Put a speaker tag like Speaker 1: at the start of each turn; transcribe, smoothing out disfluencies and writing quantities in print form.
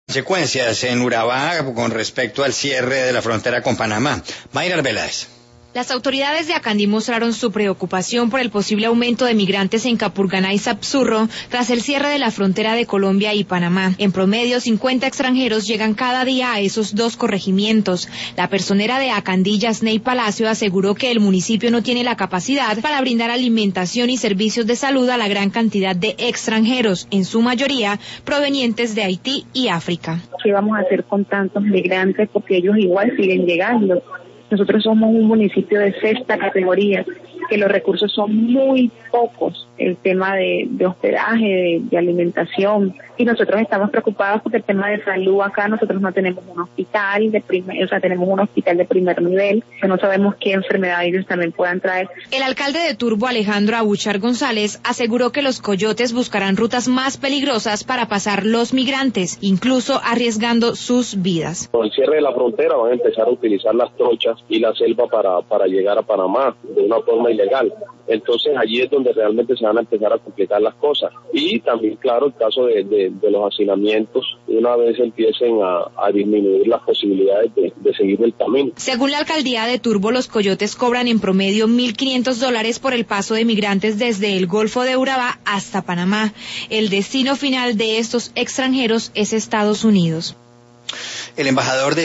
Speaker 1: Consecuencias en Urabá con respecto al cierre de la frontera con Panamá. Mayra Arbeláez.
Speaker 2: Las autoridades de Acandí mostraron su preocupación por el posible aumento de migrantes en Capurganá y Sapsurro tras el cierre de la frontera de Colombia y Panamá. En promedio, 50 extranjeros llegan cada día a esos dos corregimientos. La personera de Acandí, Yasney Palacio, aseguró que el municipio no tiene la capacidad para brindar alimentación y servicios de salud a la gran cantidad de extranjeros, en su mayoría provenientes de Haití y África.
Speaker 3: ¿Qué vamos a hacer con tantos migrantes? Porque ellos igual siguen llegando. Nosotros somos un municipio de sexta categoría, que los recursos son muy pocos, el tema de hospedaje, de alimentación, y nosotros estamos preocupados porque el tema de salud acá, nosotros no tenemos un hospital tenemos un hospital de primer nivel, que no sabemos qué enfermedades ellos también puedan traer.
Speaker 2: El alcalde de Turbo, Alejandro Abuchar González, aseguró que los coyotes buscarán rutas más peligrosas para pasar los migrantes, incluso arriesgando sus vidas.
Speaker 4: Con el cierre de la frontera van a empezar a utilizar las trochas y la selva para llegar a Panamá de una forma ilegal. Entonces allí es donde realmente se van a empezar a complicar las cosas. Y también, claro, el caso de los hacinamientos, una vez empiecen a disminuir las posibilidades de seguir el camino.
Speaker 2: Según la alcaldía de Turbo, los coyotes cobran en promedio $1,500 por el paso de migrantes desde el Golfo de Urabá hasta Panamá. El destino final de estos extranjeros es Estados Unidos.
Speaker 1: El embajador de